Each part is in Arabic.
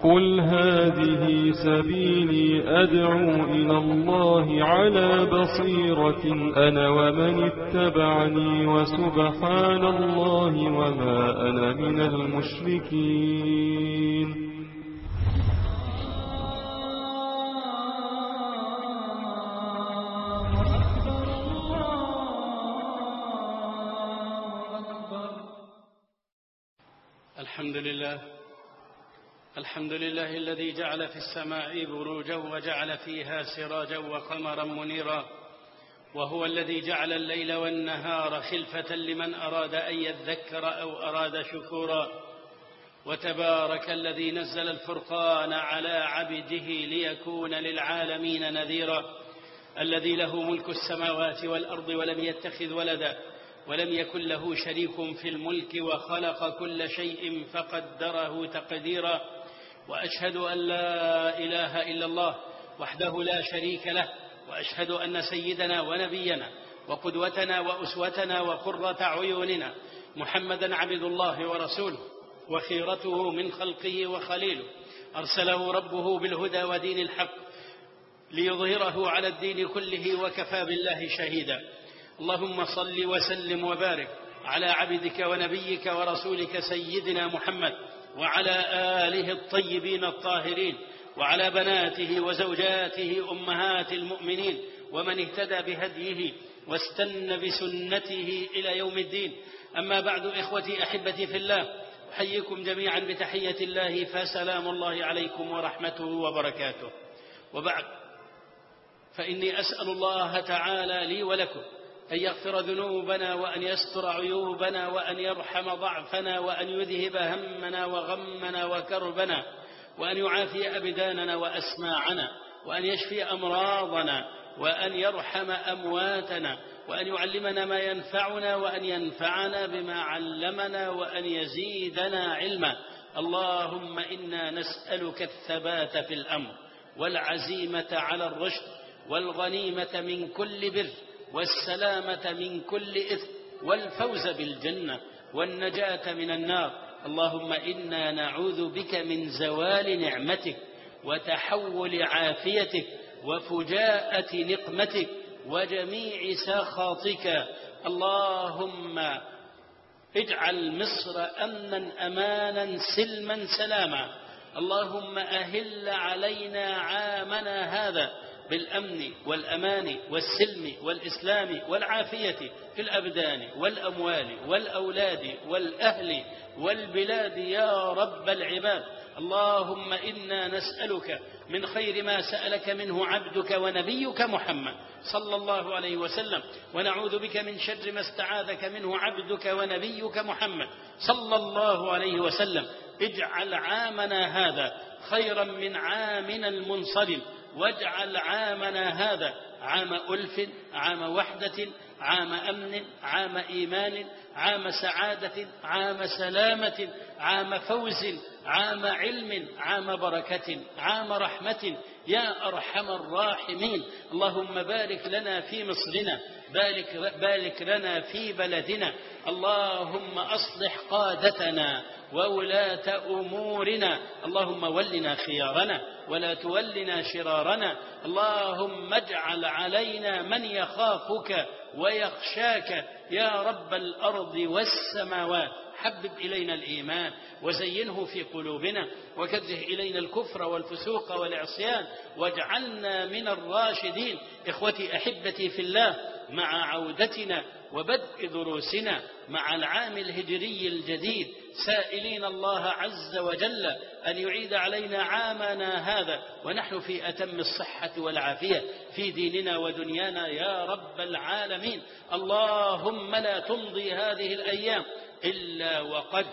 قل هذه سبيلي أدعو إلى الله على بصيرة أنا ومن اتبعني وسبحان الله وما أنا من المشركين. الحمد لله الذي جعل في السماء بروجا وجعل فيها سراجا وقمرا منيرا، وهو الذي جعل الليل والنهار خلفة لمن أراد أن يذكر أو أراد شكورا. وتبارك الذي نزل الفرقان على عبده ليكون للعالمين نذيرا، الذي له ملك السماوات والأرض ولم يتخذ ولدا ولم يكن له شريك في الملك وخلق كل شيء فقدره تقديرا. وأشهد أن لا إله إلا الله وحده لا شريك له، وأشهد أن سيدنا ونبينا وقدوتنا وأسوتنا وقرة عيوننا محمدا عبد الله ورسوله وخيرته من خلقه وخليله، أرسله ربه بالهدى ودين الحق ليظهره على الدين كله وكفى بالله شهيدا. اللهم صل وسلم وبارك على عبدك ونبيك ورسولك سيدنا محمد وعلى آله الطيبين الطاهرين وعلى بناته وزوجاته أمهات المؤمنين ومن اهتدى بهديه واستنى بسنته إلى يوم الدين. أما بعد، إخوتي أحبتي في الله، أحييكم جميعا بتحية الله، فسلام الله عليكم ورحمته وبركاته. وبعد، فإني أسأل الله تعالى لي ولكم أن يغفر ذنوبنا وأن يستر عيوبنا وأن يرحم ضعفنا وأن يذهب همنا وغمنا وكربنا وأن يعافي أبداننا وأسماعنا وأن يشفي أمراضنا وأن يرحم أمواتنا وأن يعلمنا ما ينفعنا وأن ينفعنا بما علمنا وأن يزيدنا علما. اللهم إنا نسألك الثبات في الأمر والعزيمة على الرشد والغنيمة من كل بر والسلامة من كل إثم والفوز بالجنة والنجاة من النار. اللهم إنا نعوذ بك من زوال نعمتك وتحول عافيتك وفجاءة نقمتك وجميع سخطك. اللهم اجعل مصر أمنا أمانا سلما سلاما. اللهم أهل علينا عامنا هذا بالأمن والأمان والسلم والإسلام والعافية في الأبدان والأموال والأولاد والأهل والبلاد يا رب العباد. اللهم إنا نسألك من خير ما سألك منه عبدك ونبيك محمد صلى الله عليه وسلم، ونعوذ بك من شر ما استعاذك منه عبدك ونبيك محمد صلى الله عليه وسلم. اجعل عامنا هذا خيرا من عامنا المنصرم، واجعل عامنا هذا عام ألف، عام وحدة، عام أمن، عام إيمان، عام سعادة، عام سلامة، عام فوز، عام علم، عام بركة، عام رحمة يا أرحم الراحمين. اللهم بارك لنا في مصرنا، بارك لنا في بلدنا. اللهم أصلح قادتنا وولاة أمورنا. اللهم ولنا خيارنا ولا تولنا شرارنا. اللهم اجعل علينا من يخافك ويخشاك يا رب الأرض والسماوات. حبب إلينا الإيمان وزينه في قلوبنا وكره إلينا الكفر والفسوق والعصيان واجعلنا من الراشدين. إخوتي أحبتي في الله، مع عودتنا وبدء دروسنا مع العام الهجري الجديد، سائلين الله عز وجل أن يعيد علينا عامنا هذا ونحن في أتم الصحة والعافية في ديننا ودنيانا يا رب العالمين. اللهم لا تمضي هذه الأيام إلا وقد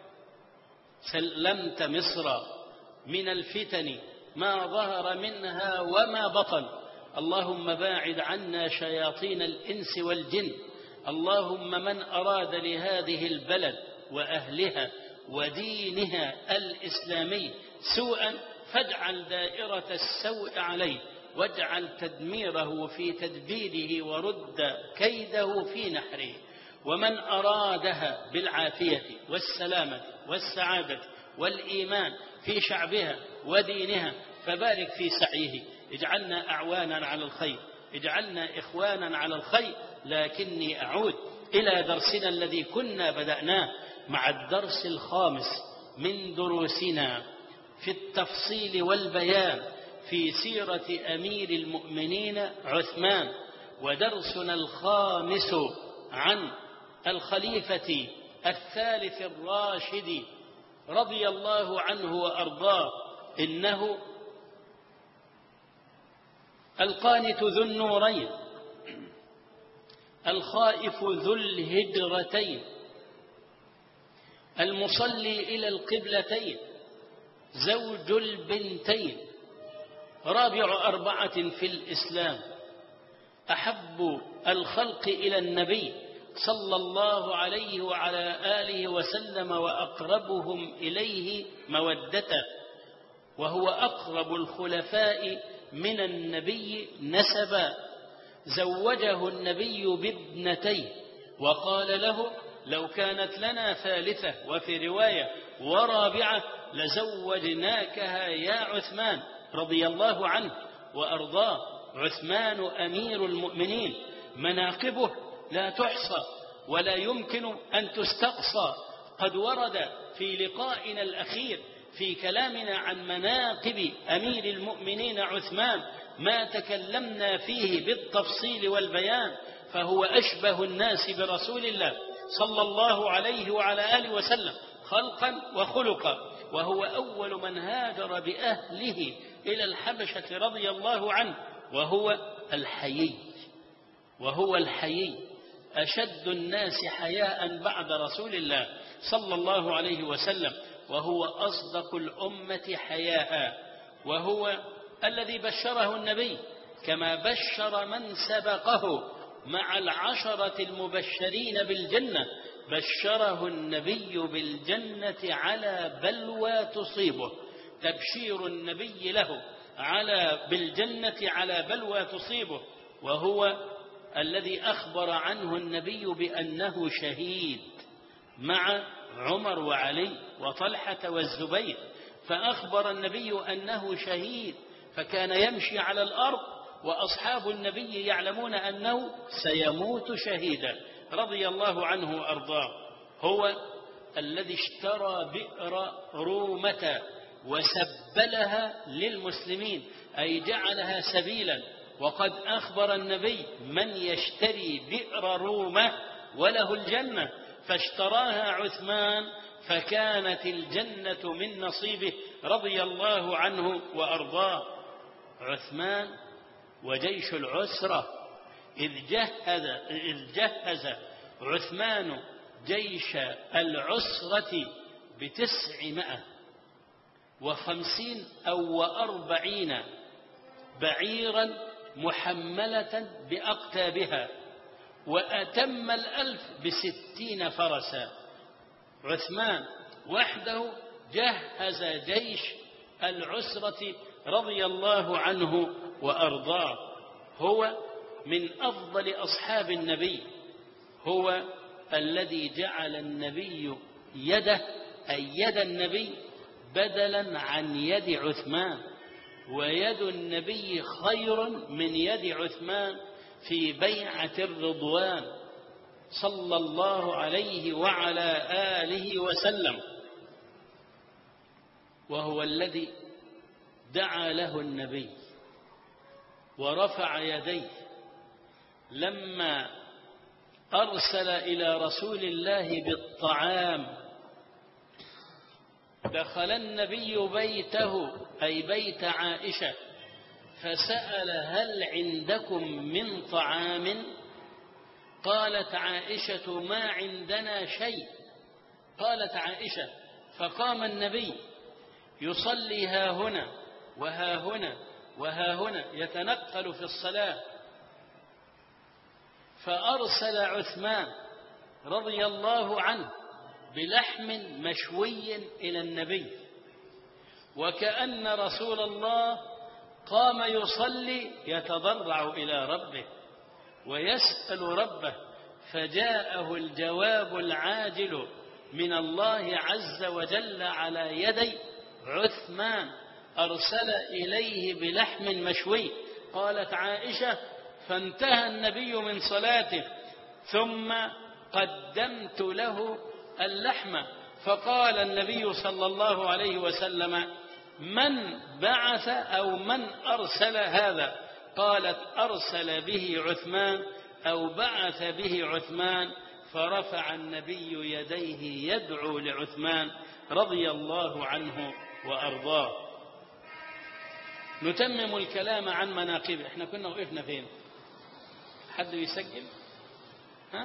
سلمت مصر من الفتن ما ظهر منها وما بطن. اللهم باعد عنا شياطين الإنس والجن. اللهم من أراد لهذه البلد وأهلها ودينها الإسلامي سوءا فاجعل دائرة السوء عليه واجعل تدميره في تدبيره ورد كيده في نحره. ومن أرادها بالعافية والسلامة والسعادة والإيمان في شعبها ودينها، فبارك في سعيه، اجعلنا أعوانا على الخير، اجعلنا إخوانا على الخير. لكني أعود إلى درسنا الذي كنا بدأناه مع الدرس الخامس من دروسنا في التفصيل والبيان في سيرة أمير المؤمنين عثمان، ودرسنا الخامس عن الخليفة الثالث الراشد رضي الله عنه وأرضاه، إنه القانت ذو النورين، الخائف ذو الهجرتين، المصلي إلى القبلتين، زوج البنتين، رابع 4 في الإسلام، أحب الخلق إلى النبي صلى الله عليه وعلى آله وسلم وأقربهم إليه مودة، وهو أقرب الخلفاء من النبي نسبا. زوجه النبي بابنتيه وقال له: لو كانت لنا ثالثة، وفي رواية ورابعة، لزوجناكها يا عثمان رضي الله عنه وأرضاه. عثمان أمير المؤمنين، مناقبه لا تحصى ولا يمكن أن تستقصى. قد ورد في لقائنا الأخير في كلامنا عن مناقب أمير المؤمنين عثمان ما تكلمنا فيه بالتفصيل والبيان، فهو أشبه الناس برسول الله صلى الله عليه وعلى آله وسلم خلقا وخلقا، وهو أول من هاجر بأهله إلى الحبشة رضي الله عنه، وهو الحيي أشد الناس حياء بعد رسول الله صلى الله عليه وسلم، وهو أصدق الأمة حياء، وهو الذي بشره النبي كما بشر من سبقه مع 10 المبشرين بالجنة. بشره النبي بالجنة على بلوى تصيبه، تبشير النبي له بالجنة على بلوى تصيبه، وهو الذي أخبر عنه النبي بأنه شهيد مع عمر وعلي وطلحة والزبير، فأخبر النبي أنه شهيد، فكان يمشي على الأرض وأصحاب النبي يعلمون أنه سيموت شهيدا رضي الله عنه وأرضاه. هو الذي اشترى بئر رومة وسبلها للمسلمين، أي جعلها سبيلا، وقد أخبر النبي: من يشتري بئر رومة وله الجنة، فاشتراها عثمان فكانت الجنة من نصيبه رضي الله عنه وأرضاه. عثمان وجيش العسرة، إذ جهز عثمان جيش العسرة 950 أو 40 بعيرا محملة بأقتابها، وأتم 1000 ب60 فرسا. عثمان وحده جهز جيش العسرة رضي الله عنه وأرضاه. هو من أفضل أصحاب النبي، هو الذي جعل النبي يده، أي يد النبي، بدلا عن يد عثمان، ويد النبي خير من يد عثمان في بيعة الرضوان صلى الله عليه وعلى آله وسلم. وهو الذي دعا له النبي ورفع يديه لما أرسل إلى رسول الله بالطعام. دخل النبي بيته، أي بيت عائشة، فسأل: هل عندكم من طعام؟ قالت عائشة: ما عندنا شيء. قالت عائشة: فقام النبي يصلي ها هنا وها هنا وها هنا، يتنقل في الصلاة، فأرسل عثمان رضي الله عنه بلحم مشوي إلى النبي، وكأن رسول الله قام يصلي يتضرع إلى ربه ويسأل ربه، فجاءه الجواب العاجل من الله عز وجل على يدي عثمان أرسل إليه بلحم مشوي. قالت عائشة: فانتهى النبي من صلاته ثم قدمت له اللحم، فقال النبي صلى الله عليه وسلم: من بعث أو من أرسل هذا؟ قالت: أرسل به عثمان أو بعث به عثمان. فرفع النبي يديه يدعو لعثمان رضي الله عنه وأرضاه. نتمم الكلام عن مناقبه. احنا كنا وقفنا فين؟ حد بيسجل؟ ها؟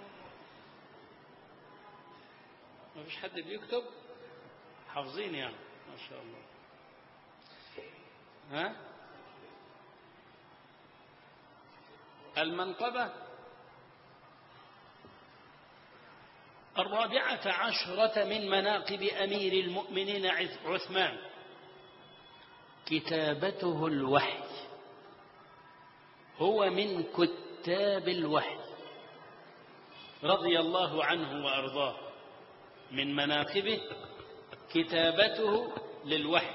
ما فيش حد بيكتب؟ حافظين يعني ما شاء الله. ها؟ المنقبة 14 من مناقب أمير المؤمنين عثمان: كتابته الوحي، هو من كتاب الوحي رضي الله عنه وأرضاه. من مناقبه كتابته للوحي.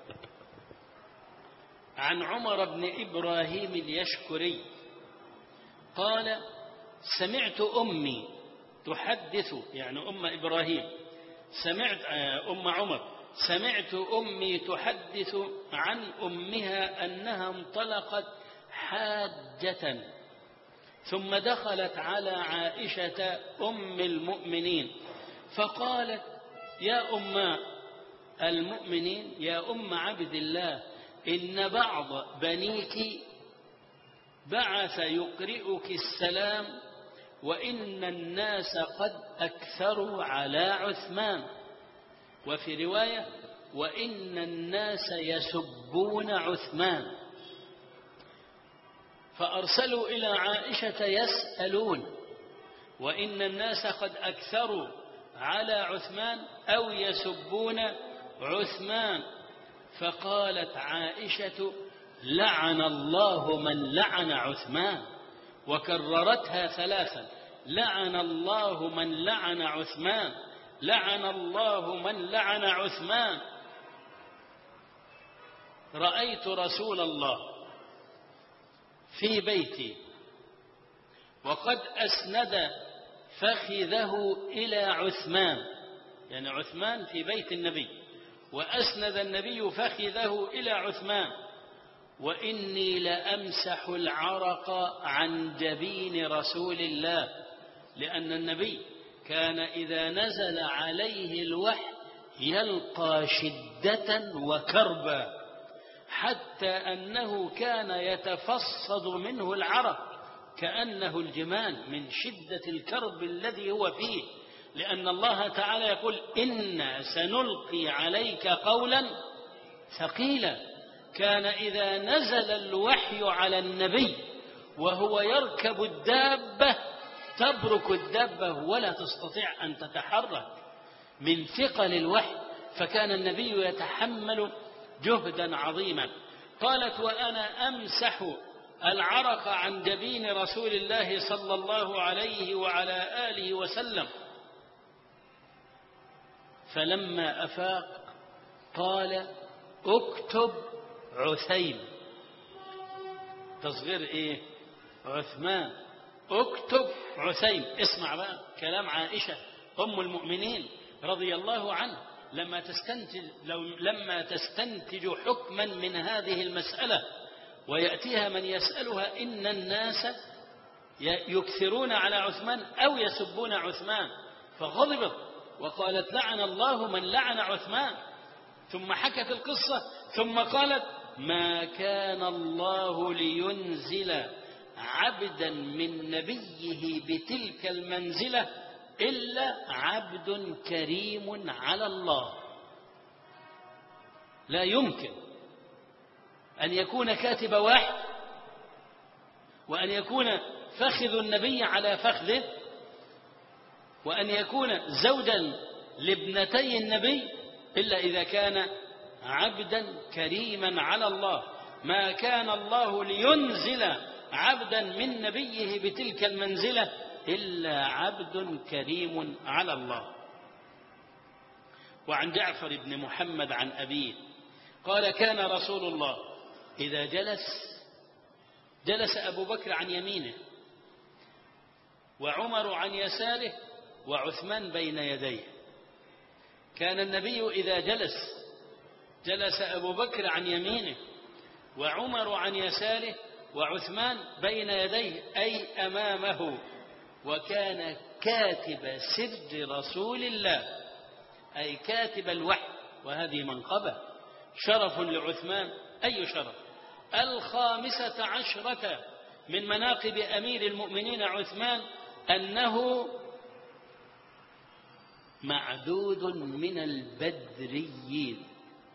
عن عمر بن إبراهيم اليشكري قال: سمعت أمي تحدث، يعني أم إبراهيم، أم عمر، سمعت أمي تحدث عن أمها أنها انطلقت حاجة ثم دخلت على عائشة أم المؤمنين فقالت: يا أم المؤمنين، يا أم عبد الله، إن بعض بنيك بعث يقرئك السلام، وإن الناس قد أكثروا على عثمان. وفي رواية: وإن الناس يسبون عثمان. فأرسلوا إلى عائشة يسألون: وإن الناس قد أكثروا على عثمان أو يسبون عثمان. فقالت عائشة: لعن الله من لعن عثمان. وكررتها 3: لعن الله من لعن عثمان، لعن الله من لعن عثمان. رأيت رسول الله في بيتي وقد أسند فخذه إلى عثمان، يعني عثمان في بيت النبي، وأسند النبي فخذه إلى عثمان، وإني لأمسح العرق عن جبين رسول الله، لأن النبي كان إذا نزل عليه الوحي يلقى شدة وكربا، حتى أنه كان يتفصد منه العرق كأنه الجمال من شدة الكرب الذي هو فيه، لأن الله تعالى يقول: إنا سنلقي عليك قولا ثقيلا. كان إذا نزل الوحي على النبي وهو يركب الدابة تبرك الدابة ولا تستطيع أن تتحرك من ثقل الوحي، فكان النبي يتحمل جهدا عظيما. قالت: وأنا أمسح العرق عن جبين رسول الله صلى الله عليه وعلى آله وسلم، فلما أفاق قال: اكتب عثيم. تصغير إيه؟ عثمان. اكتب عثيم. اسمع بقى كلام عائشة أم المؤمنين رضي الله عنه لما تستنتج حكما من هذه المسألة ويأتيها من يسألها: إن الناس يكثرون على عثمان أو يسبون عثمان، فغضبت وقالت: لعن الله من لعن عثمان. ثم حكت القصة ثم قالت: ما كان الله لينزل عبدا من نبيه بتلك المنزلة إلا عبد كريم على الله. لا يمكن أن يكون كاتب وحي وأن يكون فخذ النبي على فخذه وأن يكون زوجا لابنتي النبي إلا إذا كان عبدا كريما على الله. ما كان الله لينزل عبدا من نبيه بتلك المنزلة إلا عبد كريم على الله. وعن جعفر بن محمد عن أبيه قال كان رسول الله إذا جلس أبو بكر عن يمينه وعمر عن يساره وعثمان بين يديه. كان النبي إذا جلس أبو بكر عن يمينه وعمر عن يساره وعثمان بين يديه أي أمامه، وكان كاتب سر رسول الله أي كاتب الوحي، وهذه منقبة شرف لعثمان. أي شرف؟ 15 من مناقب أمير المؤمنين عثمان أنه معدود من البدريين،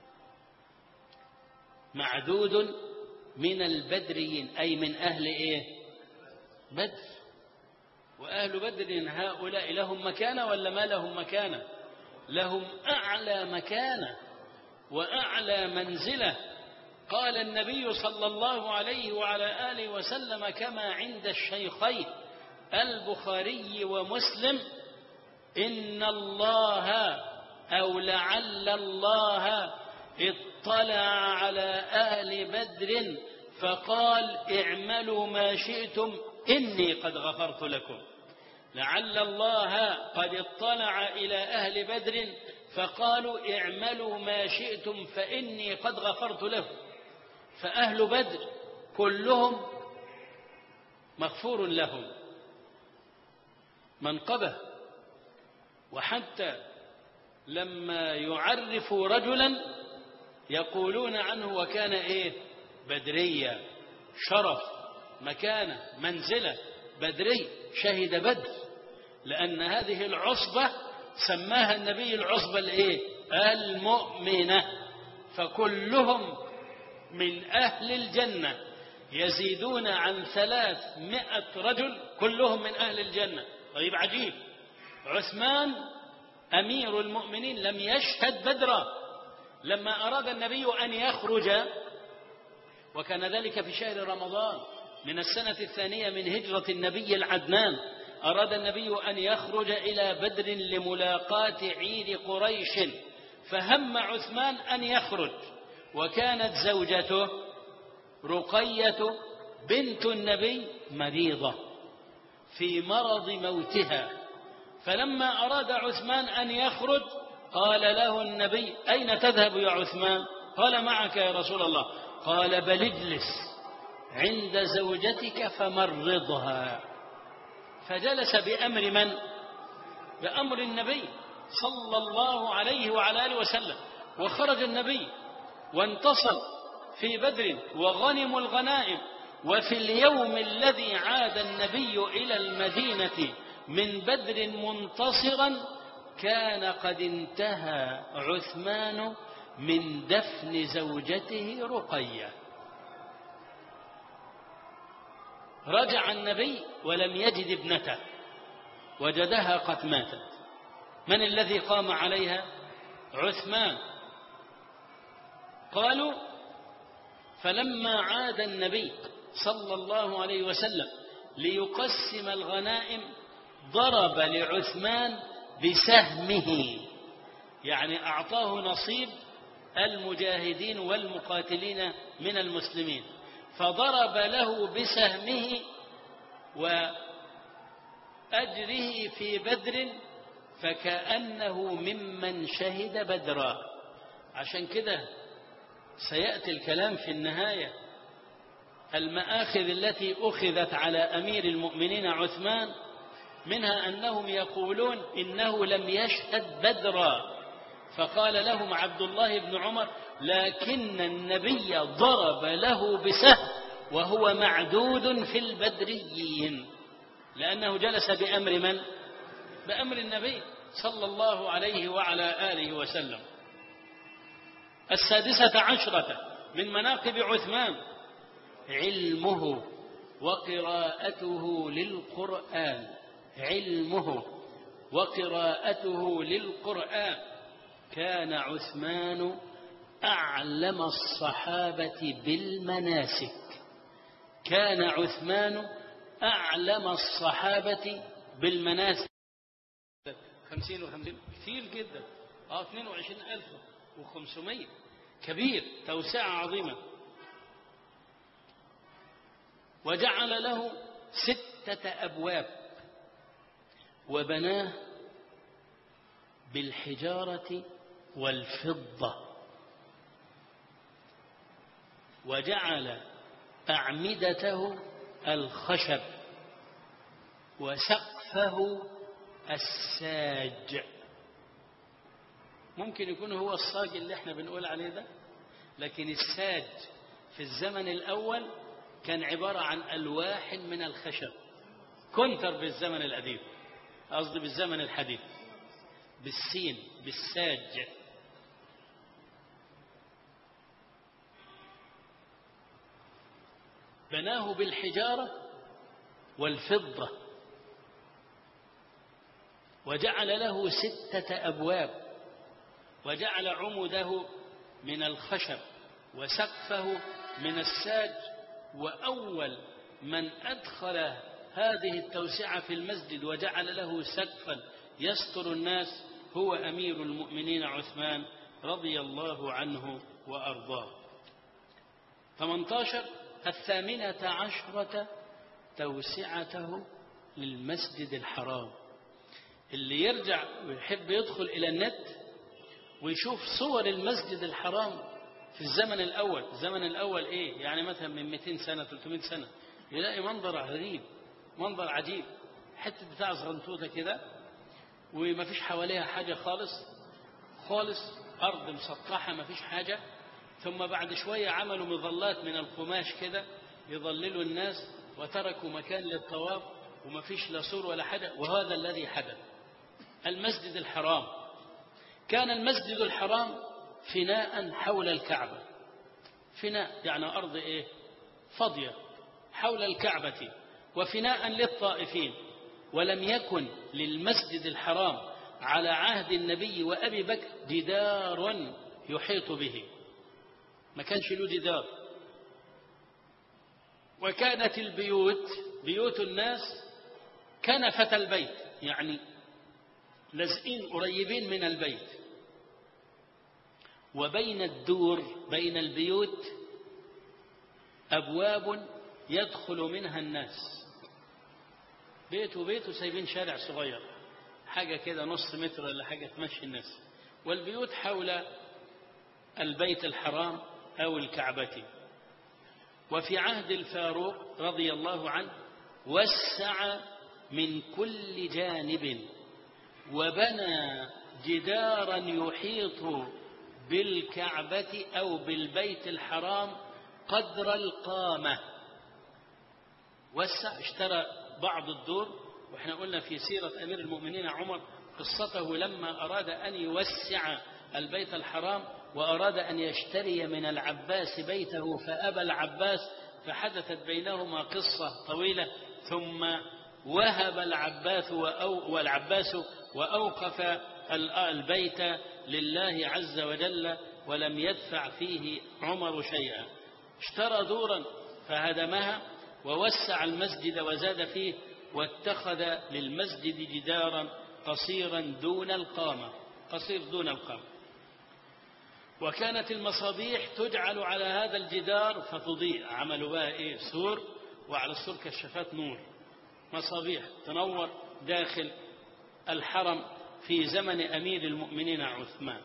معدود من البدريين أي من أهل إيه؟ بدر. وأهل بدر هؤلاء لهم مكانة ولا ما لهم مكانة؟ لهم أعلى مكانة وأعلى منزلة. قال النبي صلى الله عليه وعلى آله وسلم كما عند الشيخين البخاري ومسلم: إن الله أو لعل الله اطلع على أهل بدر فقال اعملوا ما شئتم إني قد غفرت لكم. لعل الله قد اطلع إلى أهل بدر فقالوا اعملوا ما شئتم فإني قد غفرت لكم. فأهل بدر كلهم مغفور لهم منقبة. وحتى لما يعرفوا رجلا يقولون عنه وكان إيه؟ بدريا، شرف، مكانة، منزلة، بدري، شهد بدر. لأن هذه العصبة سماها النبي العصبة الإيه؟ المؤمنة. فكلهم من أهل الجنة، يزيدون عن 300 رجل كلهم من أهل الجنة. طيب عجيب، عثمان أمير المؤمنين لم يشهد بدرا. لما أراد النبي أن يخرج، وكان ذلك في شهر رمضان من السنة 2 من هجرة النبي العدنان، أراد النبي أن يخرج إلى بدر لملاقاة عير قريش، فهم عثمان أن يخرج، وكانت زوجته رقية بنت النبي مريضة في مرض موتها. فلما أراد عثمان أن يخرج قال له النبي: أين تذهب يا عثمان؟ قال: معك يا رسول الله. قال: بل اجلس عند زوجتك فمرضها. فجلس بأمر من؟ بأمر النبي صلى الله عليه وعلى آله وسلم. وخرج النبي وانتصر في بدر وغنموا الغنائم. وفي اليوم الذي عاد النبي إلى المدينة من بدر منتصرا كان قد انتهى عثمان من دفن زوجته رقية. رجع النبي ولم يجد ابنته، وجدها قد ماتت. من الذي قام عليها؟ عثمان. قالوا: فلما عاد النبي صلى الله عليه وسلم ليقسم الغنائم ضرب لعثمان بسهمه، يعني أعطاه نصيب المجاهدين والمقاتلين من المسلمين، فضرب له بسهمه وأجره في بدر فكأنه ممن شهد بدرا. عشان كده سيأتي الكلام في النهاية المآخذ التي أخذت على أمير المؤمنين عثمان، منها أنهم يقولون إنه لم يشهد بدرا، فقال لهم عبد الله بن عمر: لكن النبي ضرب له بسهم وهو معدود في البدريين، لأنه جلس بأمر من؟ بأمر النبي صلى الله عليه وعلى آله وسلم. 16 من مناقب عثمان علمه وقراءته للقرآن. علمه وقراءته للقرآن. كان عثمان أعلم الصحابة بالمناسك. كان عثمان أعلم الصحابة بالمناسك. 50 و50 كثير جدا. 22,500 كبير، توسعة عظيمة. وجعل له 6 أبواب وبناه بالحجارة والفضة، وجعل أعمدته الخشب وسقفه الساج. ممكن يكون هو الصاج اللي احنا بنقول عليه ده، لكن الساج في الزمن الأول كان عبارة عن ألواح من الخشب، كنتر بالزمن القديم، قصدي بالزمن الحديث، بالسين، بالساج. بناه بالحجارة والفضة، وجعل له 6 أبواب، وجعل عمده من الخشب وسقفه من الساج. وأول من أدخل هذه التوسعة في المسجد وجعل له سقفا يستر الناس هو أمير المؤمنين عثمان رضي الله عنه وأرضاه. 18 18 توسعته للمسجد الحرام. اللي يرجع ويحب يدخل إلى النت ويشوف صور المسجد الحرام في الزمن الأول. الزمن الأول إيه؟ يعني مثلا من 200 سنة 300 سنة، يلاقي منظر غريب، منظر عجيب، حتة بتاع صغنطوطة كده وما فيش حواليها حاجة خالص خالص، أرض مسطحة ما فيش حاجة. ثم بعد شوية عملوا مظلات من القماش كده يظللوا الناس، وتركوا مكان للطواف وما فيش لا سور ولا حاجة. وهذا الذي حدث. المسجد الحرام، كان المسجد الحرام فناء حول الكعبة، فناء يعني أرض إيه؟ فاضية حول الكعبة، وفناء للطائفين. ولم يكن للمسجد الحرام على عهد النبي وأبي بكر جدار يحيط به، ما كانش له جدار. وكانت البيوت، بيوت الناس كنفة البيت، يعني لازقين قريبين من البيت. وبين الدور، بين البيوت، أبواب يدخل منها الناس، بيت وبيت سايبين شارع صغير حاجة كده نص متر ولا حاجة تمشي الناس. والبيوت حول البيت الحرام أو الكعبة. وفي عهد الفاروق رضي الله عنه وسع من كل جانب، وبنى جدارا يحيط بالكعبة أو بالبيت الحرام قدر القامة. وسع، اشترى بعض الدور. وإحنا قلنا في سيرة أمير المؤمنين عمر قصته لما أراد أن يوسع البيت الحرام وأراد أن يشتري من العباس بيته فأبى العباس، فحدثت بينهما قصة طويلة. ثم وهب العباس وأوقف البيت لله عز وجل، ولم يدفع فيه عمر شيئا. اشترى دورا فهدمها ووسع المسجد وزاد فيه، واتخذ للمسجد جدارا قصيرا دون القامة، قصير دون القامة. وكانت المصابيح تجعل على هذا الجدار فتضيء، عملوا بها إيه؟ سور، وعلى السور كشافات نور، مصابيح تنور داخل الحرم في زمن أمير المؤمنين عثمان.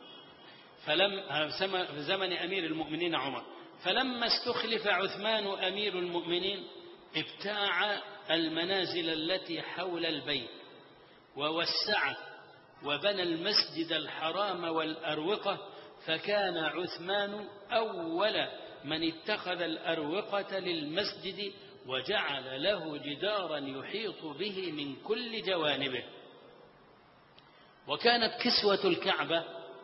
في زمن أمير المؤمنين عمر. فلما استخلف عثمان أمير المؤمنين ابتاع المنازل التي حول البيت ووسعه وبنى المسجد الحرام والأروقة. فكان عثمان أول من اتخذ الأروقة للمسجد وجعل له جدارا يحيط به من كل جوانبه. وكانت كسوة الكعبة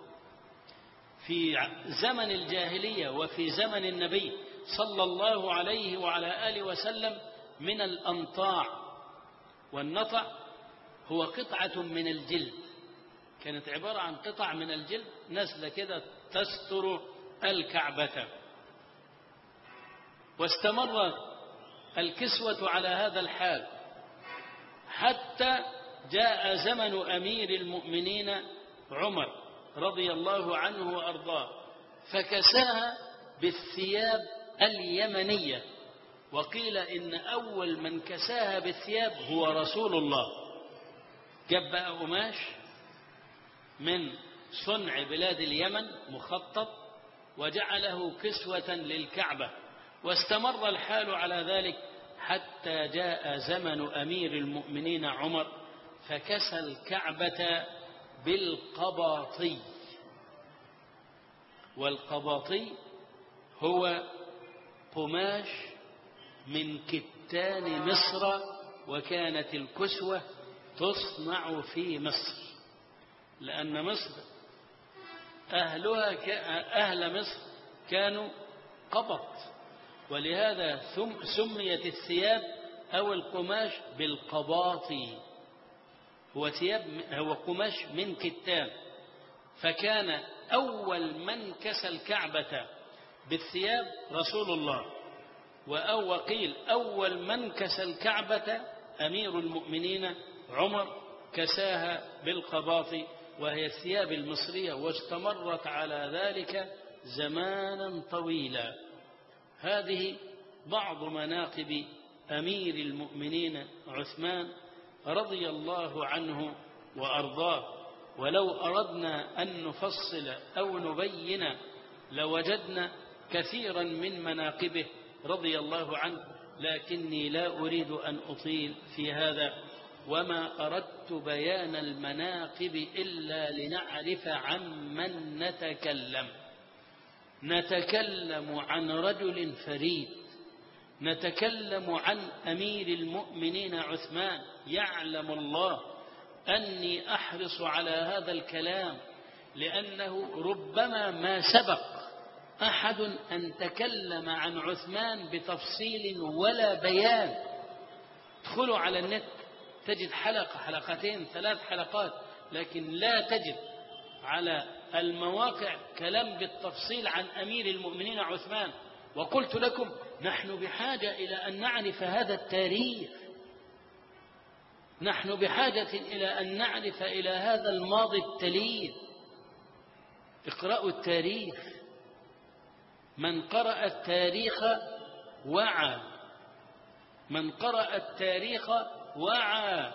في زمن الجاهلية وفي زمن النبي صلى الله عليه وعلى آله وسلم من الأنطاع. والنطع هو قطعة من الجلد، كانت عبارة عن قطع من الجلد نزلة كده تستر الكعبة. واستمر الكسوة على هذا الحال حتى جاء زمن أمير المؤمنين عمر رضي الله عنه وأرضاه، فكساها بالثياب اليمنية. وقيل إن أول من كساها بالثياب هو رسول الله. جاب بقى قماش من صنع بلاد اليمن مخطط وجعله كسوة للكعبة، واستمر الحال على ذلك حتى جاء زمن أمير المؤمنين عمر فكسى الكعبة بالقباطي. والقباطي هو قماش من كتان مصر، وكانت الكسوة تصنع في مصر، لأن مصر أهل مصر كانوا قبط، ولهذا سميت الثياب أو القماش بالقباطي. هو قماش من كتان. فكان أول من كسى الكعبة بالثياب رسول الله، وقيل أول من كسى الكعبة أمير المؤمنين عمر كساها بالقباطي، وهي الثياب المصرية، واستمرت على ذلك زمانا طويلا. هذه بعض مناقب أمير المؤمنين عثمان رضي الله عنه وأرضاه. ولو أردنا أن نفصل أو نبين لوجدنا كثيرا من مناقبه رضي الله عنه، لكني لا أريد أن أطيل في هذا، وما أردت بيان المناقب إلا لنعرف عمن نتكلم. نتكلم عن رجل فريد، نتكلم عن أمير المؤمنين عثمان. يعلم الله أني أحرص على هذا الكلام، لأنه ربما ما سبق أحد أن تكلم عن عثمان بتفصيل ولا بيان. ادخلوا على النت تجد حلقة، حلقتين، 3 حلقات، لكن لا تجد على المواقع كلام بالتفصيل عن أمير المؤمنين عثمان. وقلت لكم نحن بحاجة إلى أن نعرف هذا التاريخ، نحن بحاجة إلى أن نعرف إلى هذا الماضي التليل. اقرأوا التاريخ. من قرأ التاريخ وعى، من قرأ التاريخ وعى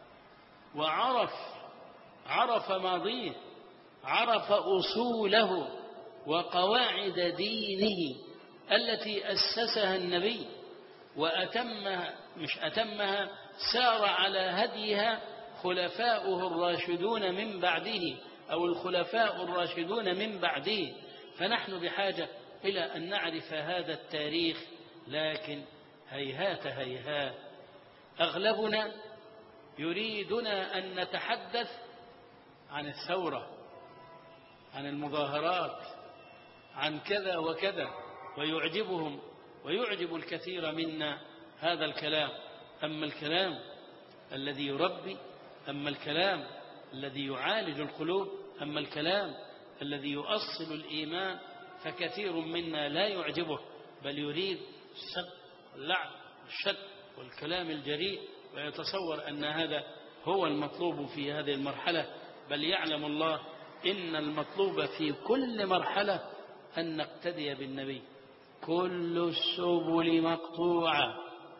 عرف ماضيه، عرف أصوله وقواعد دينه التي أسسها النبي وأتمها، مش أتمها، سار على هديها خلفاؤه الراشدون من بعده، أو الخلفاء الراشدون من بعده. فنحن بحاجة إلى أن نعرف هذا التاريخ، لكن هيهات هيهات. أغلبنا يريدنا أن نتحدث عن الثورة، عن المظاهرات، عن كذا وكذا، ويعجبهم ويعجب الكثير منا هذا الكلام. أما الكلام الذي يربي، أما الكلام الذي يعالج القلوب، أما الكلام الذي يؤصل الإيمان، فكثير منا لا يعجبه، بل يريد السب واللعب والشد والكلام الجريء، ويتصور أن هذا هو المطلوب في هذه المرحلة. بل يعلم الله إن المطلوب في كل مرحلة أن نقتدي بالنبي. كل السبل مقطوعة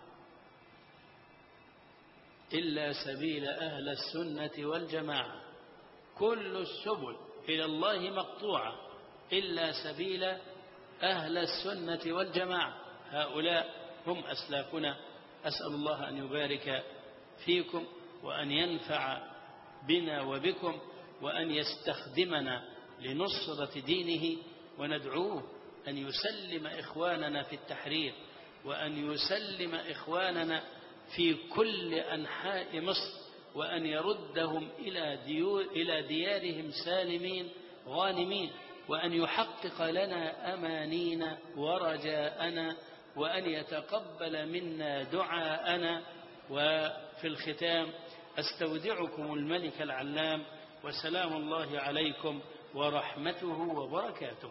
إلا سبيل أهل السنة والجماعة. كل السبل إلى الله مقطوعة إلا سبيل أهل السنة والجماعة. هؤلاء هم أسلافنا. أسأل الله أن يبارك فيكم وأن ينفع بنا وبكم، وأن يستخدمنا لنصرة دينه، وندعوه أن يسلم إخواننا في التحرير، وأن يسلم إخواننا في كل أنحاء مصر، وأن يردهم إلى ديارهم سالمين غانمين، وأن يحقق لنا أمانينا ورجاءنا، وأن يتقبل منا دعاءنا. وفي الختام أستودعكم الملك العلام، وسلام الله عليكم ورحمته وبركاته.